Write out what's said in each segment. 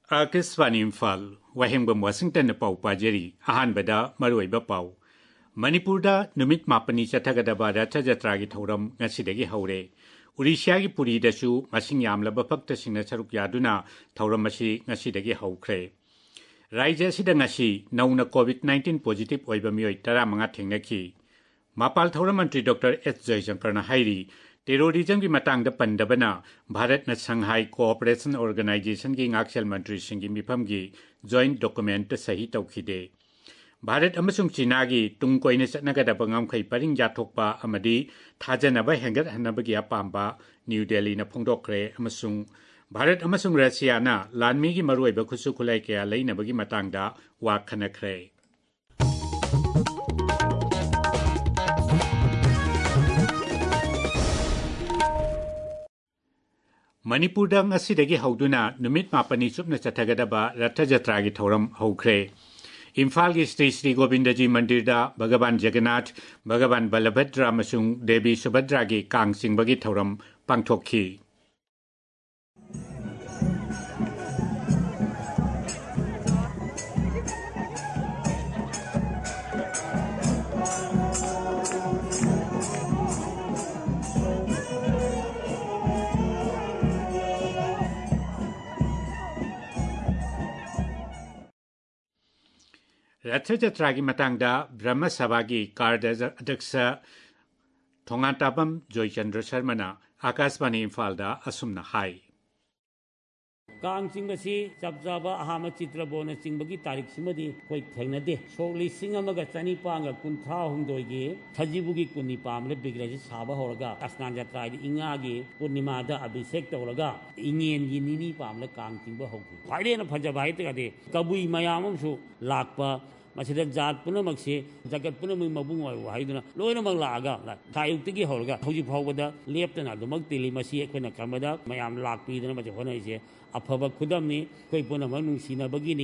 Akashvani Imphal वाहेंगबम Washington पाउ पाजेरी अहानबदा मरुइबा पाउ मणिपुरदा नुमित मापनी चथगदबा रथ जत्रागी थौरम ngasiदगी हौरे उड़ीसागी पुरीदसु मसिंग यामलबा भक्तसिंगना सरुक यादुना थौरम मसि ngasiदगी हौख्रे राज्य असिदा ngasi नौना कोविड-19 पॉजिटिव ओइबा मियोय 15 थेंगनखि मापाल थौरम मंत्री डॉक्टर एस जयशंकरना हाइरी टेरोरिज्म की मतंग पंडबना भारत न संघाई कोऑपरेशन ऑर्गेनाइजेशन की ngakchel मंत्री सिंह मिफम की जॉइंट डॉक्यूमेंट सही तौखिदे भारत अमसुंग चीना की तुंग कोइने चटनगदब ngamkhai paring yathokpa amadi thajanaba hengat hanabagi apamba new Delhi न फोंदोखरे अमसुंग भारत अमसुंग रशिया न लानमी की मरुइबा खुसु खुलाई के लैनबगी मतंगदा वा खनखरे मणिपुरदा ngasiदगी हौदुना नुमित मापनी सुपना चथगदबा रथ जत्रागी थौरम हौख्रे इम्फाल की श्री श्री गोविंदजी मंदिरदा भगवान जगन्नाथ भगवान बलभद्र अमसुंग देवी सुभद्रा की कांग सिंबगी थौरम पांगथोखी रथ जत्रा की मतंगदा ब्रह्म सभा की कार्याध्यक्ष थोंगाताबम जयचंद्र शर्मा आकाशवाणी इम्फालदा असुमना हाई कांग चिंगसी चबजाबा अहाम चित्र बोन चिंगबगी तारीख सिमदी कोई थेंगनदे सोगली सिंगमगा चनिपांगा कुंथा हुंदोगी थजिबुगी कुनिपामले बिग्रेजी साबा होरगा अस्नान जत्राई इंगागी पूर्णिमादा अभिषेक तौरगा इंगेन की निनी पामले कांग चिंगबा होगी फाइडेन फजबाई तगदे कबुई मयामसु लाकपा मसिदा जात पुनमक्से जगत पुनमक मबुंग हाइदुना लोइनमक लागा थायुक्तगी होरगा हौजी फावबदा लेप्तना दुमक तिली मसी एखोना कमदा मयाम लाकपीदना मजे होनाइसे अफब खुदमनी कोई पुनमक नुंसिनबगिनी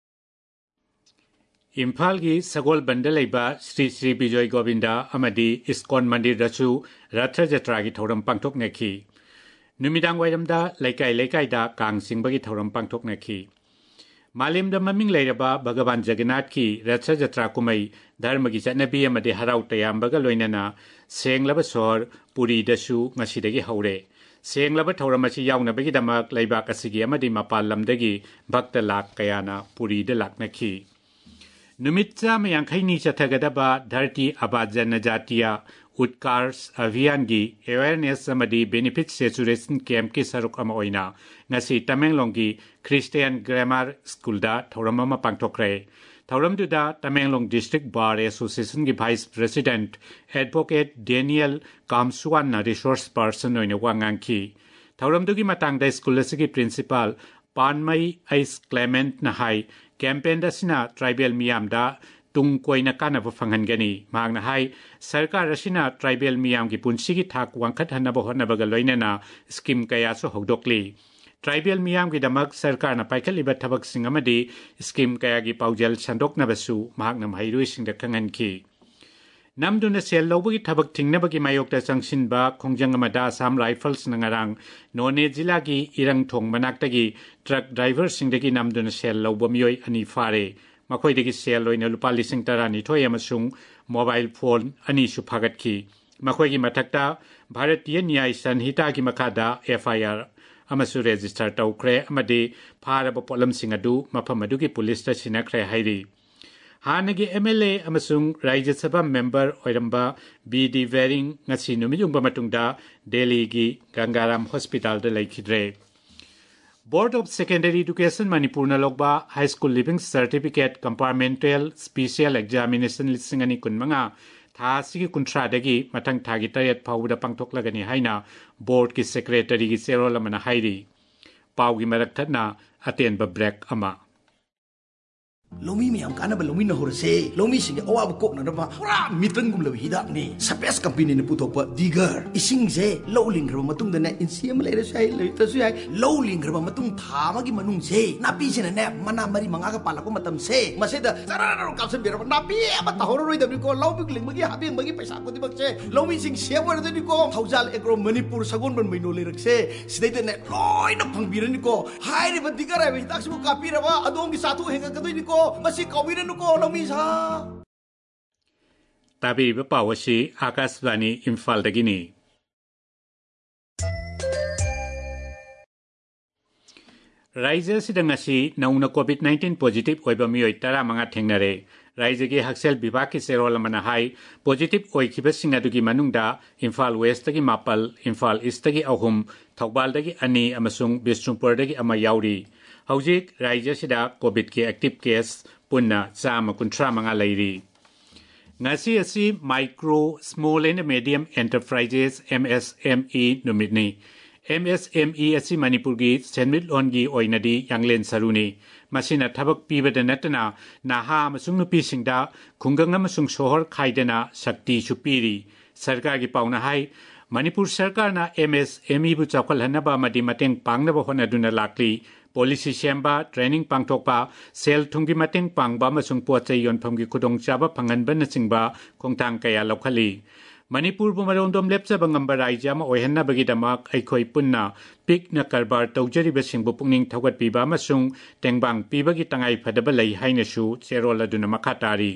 इम्फाल की सगोल बंदलैबा श्री श्री विजय गोविंदा अमदी इस्कॉन मंदिर दसु रथ जत्रा की थौरम पांगथोकनेखि नुमिदांग वाइरमदा लैकाई लैकाईदा कांग सिंबगी थौरम पांगथोकनेखि मालेमदा ममिंग लैरबा भगवान जगन्नाथ की रथ जत्रा कुमई धर्म की चटनबी अमदी हराउ तयामबगा लोइनना सेंगलब सोहर पुरी दसु ngasiदगी हौरे सेंगलब थौरम असी याउनबगीदमक लैबाक असिगी अमदी मपाल लमदगी भक्त लाख कयाना पुरीद लाकनखि नुमित चाम यांखैनी चथगदबा धरती आबा जनजातीय उत्कर्ष अभियान की अवेयरनेस अमदी बेनिफिट सेचुरेशन कैंप की सरुक अमा ओइना ngasi तमेंगलोंग की क्रिस्टियन ग्रामर स्कूलदा थौरम अमा पांगथोखरे थौरमदुदा तमेंगलोंग डिस्ट्रिक्ट बार एसोसिएशन की vice president advocate Daniel Kamsuan resource person ओइना वांगांखि थौरमदुगी मतंगदा स्कूल असगी प्रिंसिपल पानमई आइस क्लेमेंट नहाई कैंपेन दसिना ट्राइबल मियामदा तुंग कोइना कानब फंगनगनी मांगना हाई सरकार असिना ट्राइबल मियाम की पुंसी की थाक वांखत हनब होनबगा लोइनना स्कीम कयासु हौदोकली ट्राइबल मियाम की दमक सरकार न पाइखलिबा थबक सिंग अमदी स्कीम कया की पाउजल संदोकनबसु मांगना माहिरुइसिंग खंगनखि नमदुना सेल लौबगी थबक थिंगनबगी मायोक्ता चंगसिनबा खोंजंग अमदा आसाम राइफल्स नंगरांग नोने जिला की इरंग थोंग मनाक्तगी ट्रक ड्राइवर सिंगदगी नमदुना सेल लौब मियोय अनि फारे मखोइदगी सेल लोइना लुपा 12,13 अमसुंग मोबाइल फोन अनिसु फागतखि मखोइगी मथक्ता भारतीय न्याय संहिता की मखादा एफआईआर अमसु रजिस्टर तौख्रे अमदी फारब पोलमसिंग अदु मफम अदुगी पुलिस सिनख्रे हाइरी हानगी एमएलए अमसुंग राज्य सभा मेंबर ओइरंबा बीडी वेरिंग ngasi नुमियुंगबा मतुंगदा दिल्ली की गंगाराम हॉस्पिटल दा लैखिद्रे board of secondary education Manipur नलोकबा high school leaving certificate compartmental special examination लिसिंगनी कुनमंगा था सिगी कुंट्रादगी मथंग थागी तयत फाउदा पांगथोकलगनी हाइना बोर्ड की सेक्रेटरी की सेरोल अमना हाइरी पाउगी मरकथना अतेनबा ब्रेक अमा Lomi miyam kana ba lomi na horse lomi singe awa ko na ba pura mitran gum lawi hidak ni space company ni putok pa digger ising je lowling gra matung da na insiam le sai le ta su ai lowling gra matung thama gi manung je napi sina ne mana mari manga ka pala ko matam se mase da sarara ka se bera napi ba ta horo roi da bi ko lowbik ling magi habing magi paisa ko dibak se lomi sing se war da ni ko thaujal agro manipur sagon ban maino le rak se sidai da ne loi na phang bi ni ko hai ri ba digger ai bi tak su ka pi ra ba adong gi sathu henga ka doi ni ko Masih kawinan ko lomi sa. Tapi bapawasi Akasvani Imphal dagini. Raija sidangasi nauna COVID-19 positive oiba miyoi tara mga thengnare. Raija gi haksel bibak ki serol manahai positive oikiba singadugi manungda Imphal West dagi mapal, Imphal East dagi ahum, Thoubal dagi ani amasung Bishnupur dagi ama yauri. Haujik Raija sida COVID ki active case punna sama kuntra mga lairi. Ngasi asi micro, small and medium enterprises MSME numidni. MSME asi Manipur gi senmit longi oinadi yanglen saruni. Masina tabak pibada natana naha amasung nupi singda kungang amasung sohor kaidana sakti supiri. Sarkar gi pauna hai Manipur sarkar na MSME bu chawkal hanaba madi mateng pangnaba honaduna lakli. Policy Shamba, Training Pangtokpa, Sel Tungi Mating Pangba Masung Poche Yon Pamgi Kudong Chaba Pangan Banasingba, Kongtang Kaya Lokali. Manipur Bumarondom Lepsa Bangamba Raijama Ohenna Bagidamak, Aikoi Punna, Pik na Karbar Taujari Basing Bupunging Tawat Piba Masung, Tengbang Pibagi Tangai Padabalai Haineshu, Serola Dunamakatari.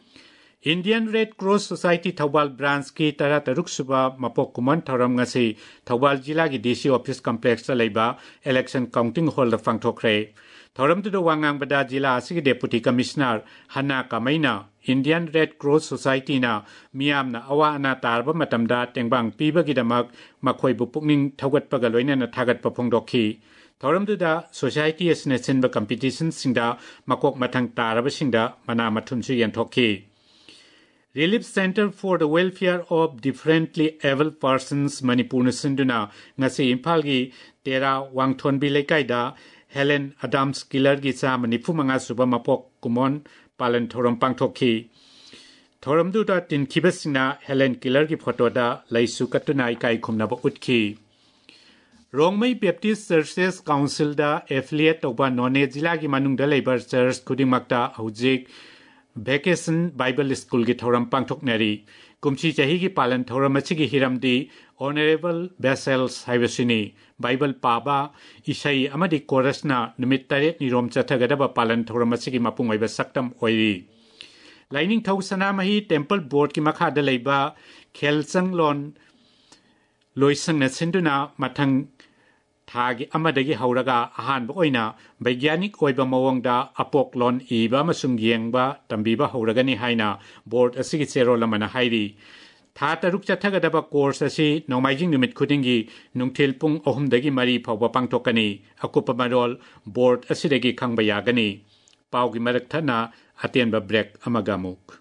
Indian Red Cross Society Thoubal branch ki tara taruk suba mapok kuman tharam ngasi Thoubal jila gi DC office complex ta leiba election counting hall da fangthokre thoram tu wangang bada jila asigi deputy commissioner Hana Kamaina Indian Red Cross Society na miam na awa na tarba matamda tengbang piba gi damak makhoi bu pukning thogat paga loina na thagat pa phongdokhi thoram tu da society as nation ba competition singda makok mathang taraba singda mana mathum su yan thokhi Relief Center for the Welfare of Differently Abled Persons Manipur Sinduna ngasi Imphal gi Tera Wangthon Bilaikai da Helen Adams Killer gi sa manipu manga suba mapok kumon palan thoram pangthokhi thoram du da tin khibasina Helen Killer gi photo da laisu katuna ikai khumna ba utkhi Rongmei Baptist Churches Council da affiliate toba none jila gi manung da labor church kuding makta hujik Vacation Bible School ki thoram pangthoknari kumchi chahi ki palan thoram achi ki hiramdi Honorable Basels Haivasini Bible Paba Isai amadi chorus na numit taret ni rom chathagadaba palan thoram achi ki mapungoi ba saktam oiri Lining Thausana mahi Temple Board ki makha da leiba Khelsang lon loisang na sinduna mathang Thagi amadagi hauraga ahan ba oina baigyanik oiba mawangda apok lon iba masung yengba tambiba hauragani haina board asigi chero lamana hairi tha taruk chathagadaba course asi nomaijing numit khudingi nungthil pung ohum dagi mari phawba pangtokani akupa marol board asidagi khangba yagani paugi marak thana atenba break amagamuk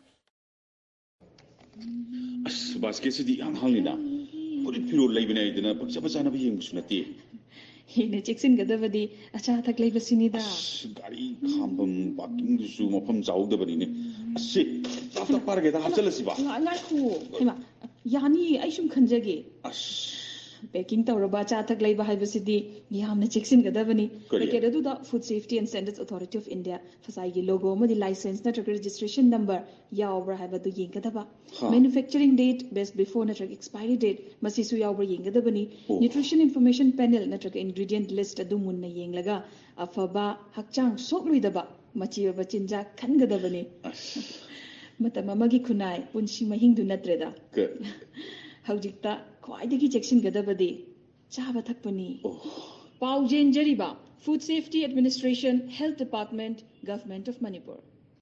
basketsi ang hangina puri piro laibina idina pagsa na biyeng sunati Hine Jackson gadabadi acha thak lay basinida gari khambam parking su mafam jaudabani ne asi after park da hachalasi ba ngai khu hema yani aisum khanjage Baking Tauraba Chathak Labor Hibasidi, Yamna Jackson Gadavani, Rekedu the Food Safety and Standards Authority of India, Fasai logo, the license, network registration number, Yaubra Habadu Yinkadaba, manufacturing date, best before network expiry date, Masisu Yaubra Yinkadabani, nutrition information panel, network ingredient list, Adumunna Yinglaga, Afaba, Hakchang, Sokluidaba, Machiva Bachinja, Kangadabani, Matamamagi Kunai, Punshima Hindu Natreda. Haujikta, Quaidaki Jackson Gadabadi, Chava Takpani, Pau Jain Jariba, Food Safety Administration, Health Department, Government of Manipur.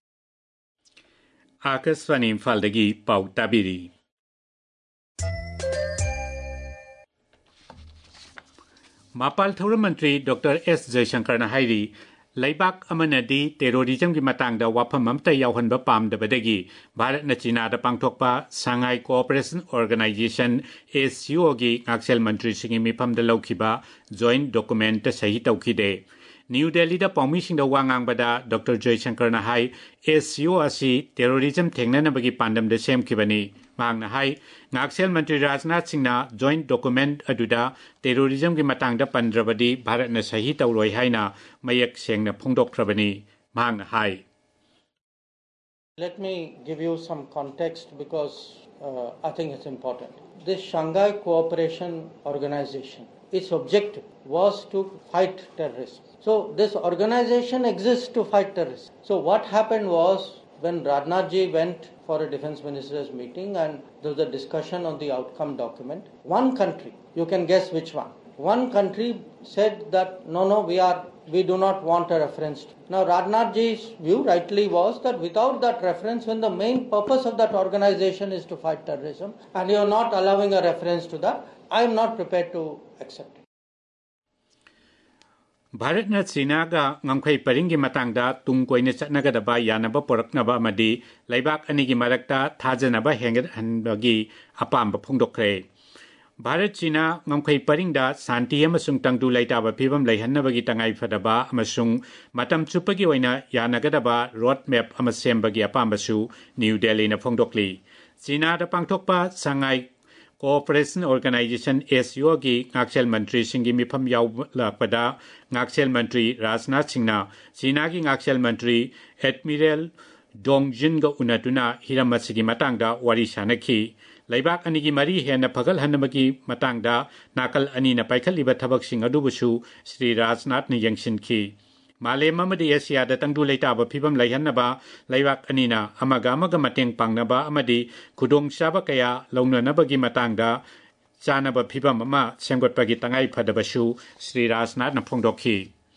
Akasvani Imphaldagi Pau Tabiri. Mapal Thoram Mantri Dr. S. Jaishankar Nahairi Laibak Amanadi terrorism ki matang da wapam mamta yauhan ba pam da badagi Bharat na China da pangthokpa Shanghai Cooperation Organization SCO gi Aksel Mantri singi mipam da laukiba joint document sahi tawki de new Delhi पाउमीसिंग वांगांगबदा doctor Jaishankar हाई ASCO असी terrorism थेंगननबगी पांडमदे सेमखिबनी मांगना हाई ngaksel मंत्री राजनाथ सिंह जॉइंट डॉक्यूमेंट अदुदा टेरोरिज्म की मतंगदा पंद्रबदी भारत न सही तौरोय हाइना मयक सेंगना फोंदोक्खरबनी मांगना हाई Let me give you some context because I think it's important. This Shanghai Cooperation Organization, its objective was to fight terrorism. So this organization exists to fight terrorism. So what happened was when Rajnath ji went for a defense minister's meeting and there was a discussion on the outcome document, one country, you can guess which one country said that no, we do not want a reference to. Now Rajnath ji's view rightly was that without that reference, when the main purpose of that organization is to fight terrorism and you are not allowing a reference to that, I am not prepared to accept it. Bharat न चीना गा ngамखै परिंगी मतंगदा तुंग कोइने चटनगदबा यानबा पोरकनबा मदि लैबाक अनिगी मरकता थाजनबा हेंगत हनबगी अपाम फोंदोखरे भारत चीना ngамखै परिंगदा शांति अमसुंग तंगदु लैताबा फिबम लैहन्नबगी तंगाई फदबा अमसुंग मतम चुपगी ओइना यानगदबा रोड मैप अमसेमबगी अपामबसु न्यू दिल्ली न फोंदोखली चीना दा पांगथोकपा संगाई कोऑपरेशन ऑर्गेनाइजेशन ASCO की ngakchel मंत्री सिंगी मिफम यावलापदा ngakchel मंत्री राजनाथ सिंह चीना की ngakchel मंत्री एडमिरल डोंगजिन गा उनतुना हिरमसिगी मतंगदा वारी सानखी लैबाक अनिगी मरी हेन फगल हनमगी मतंगदा नाकल अनी न पाइखलिबा थबकसिंग अदुबसु श्री राजनाथ ने यंगसिनखी मालेम अमदी एशिया दा तंगदु लैताबा फिबम लैहन्नबा लैबाक अनीना अमगा अमगा मतेंग पांगनबा अमदी खुदोंग चाबा कया लौननबगी मतंगदा चानबा फिबम अमा सेंगोटपगी तंगाई फदबसु श्री राजनाथ न फोंदोखी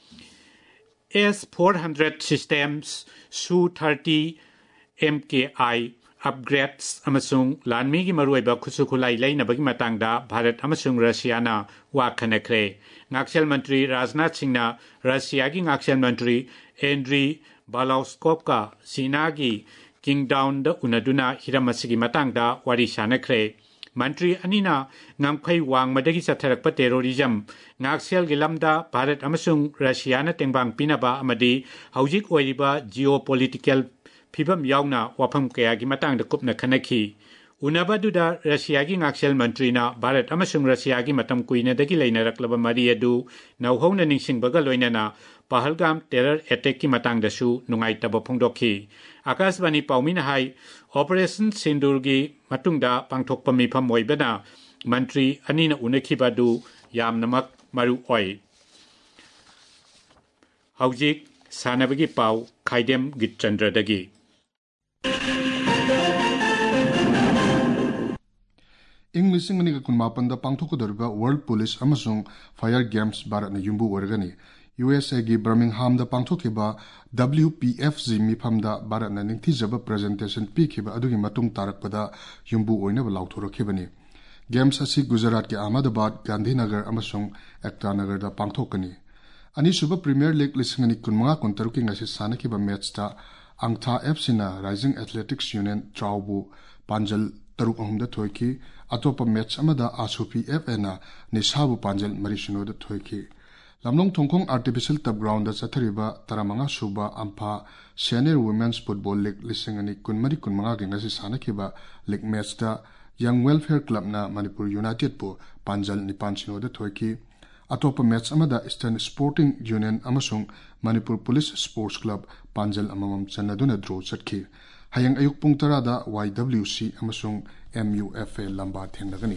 S-400 systems Su-30 MKI upgrades amasung lanmi gi maruiba khusukhulai lainabagi matangda Bharat amasung Russia na wakhanekre ngakchel mantri Rajnath Singh na Russia gi ngakchel mantri Andriy Balauskov ka China gi Kingdown da unaduna hiramasigi matangda wari sanekre मंत्री अनिना ngamkhai wangmadagi satharakpa terrorism ngakchel gi lamda Bharat amasung Russia na tengbang pinaba amadi haujik oiriba geopolitical फिबम यावना वाफम कया की मतंग द कुपना खनखी उनबदुदा Russia की ngakchel मंत्री ना भारत अमसुंग रशिया की मतम कुइने दगी लेनरकलब मरी अदु नौहौन निंगसिंगबगा लोइनना पहलगाम टेरर अटैक की मतंग दसु नुंगाइतब फोंदोखी आकाशवाणी पाउमिन हाई ऑपरेशन सिंदूर की मतुंगदा पांगथोकप मिफम ओइबना मंत्री अनिना उनखिबदु यामनमक मरु ओइ हौजिक सानबगी पाउ खाइदेम गिचंद्रदगी English ni kun mapanda pangthokudorba World Police amasung Fire Games Bharat na yumbu organi USA gi Birmingham da pangthokiba WPFG mifamda Bharat na ningthijaba presentation pikhiba adugi matung tarakpada yumbu oina balauthorokibani Games asi Gujarat ke Ahmedabad Gandhinagar amasung Ekta Nagar da pangthokani ani suba Premier League lisingani kunmanga kuntaruki ngasi sanakiba match ta Angtha FC na Rising Athletics Union Traubu Panjal Taruk ahumda thoiki atopa match amada Asupi FA na Nisabu Panjal Marishino da thoiki lamnong thongkhong artificial turf ground da chathariba taramanga suba ampha senior women's football league lisingani kunmari kunmanga gengasi sanakiba league match da Young Welfare Club na Manipur United pu Panjal Nipanchino da thoiki atopa match amada Eastern Sporting Union amasung Manipur Police Sports Club Panjal amamam chanaduna draw chatki hayang ayuk pung tarada YWC amasung MUFA lamba thengnagani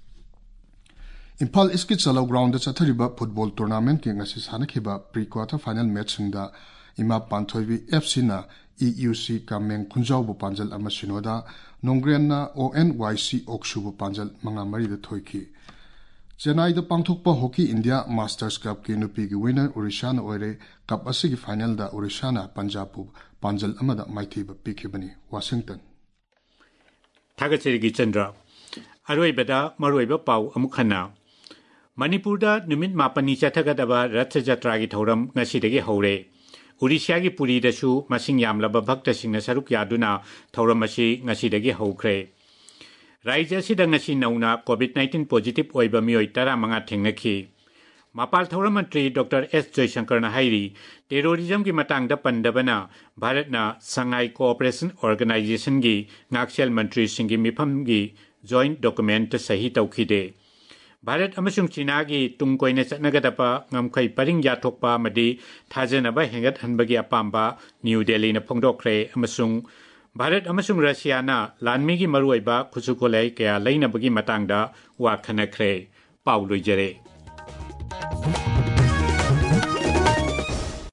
Impal East Chalau ground da chathariba football tournament ki ngasi sanakhiba pre-quarter final match singda ima panthoibi FC na EUC Kameng Khunjau bu Panjal amasinoda Nongren na ONYC Okshu bu Panjal mangamari da thoiki Chennai da pangthokpa Hockey India Masters Cup ki nupi gi winner Odisha na oire cup asigi final da Odisha na Punjab pu Panjal amada maithiba pikhibani Washington Thagachiri Chandra Aroibada Maroiba Pau Amukhana Manipurda numit mapani chathagadaba Rath Jatra gi thoram ngasidagi hore Odisha gi Puri dasu masing yamlaba bhaktasingna saruk yaduna thoram asi ngasidagi hokre Raija sida ngasi nauna COVID-19 positive oiba mioi tara manga thengnakhi Mapal Thauram Mantri Dr. S. Jaishankar na hairi terrorism ki matang da pandabana Bharat na Shanghai Cooperation Organization gi ngakshel mantri singi mifam gi joint document sahi taukhide Bharat amasung China gi tungkoina chatnagadapa ngamkhai paring yathokpa madi thajanaba hengat hanbagi apamba New Delhi na phongdokre amasung Bharat amasung Russia na lanmi gi maruiba khusukolai kaya lainabagi matangda wa khanakre Paulo Jere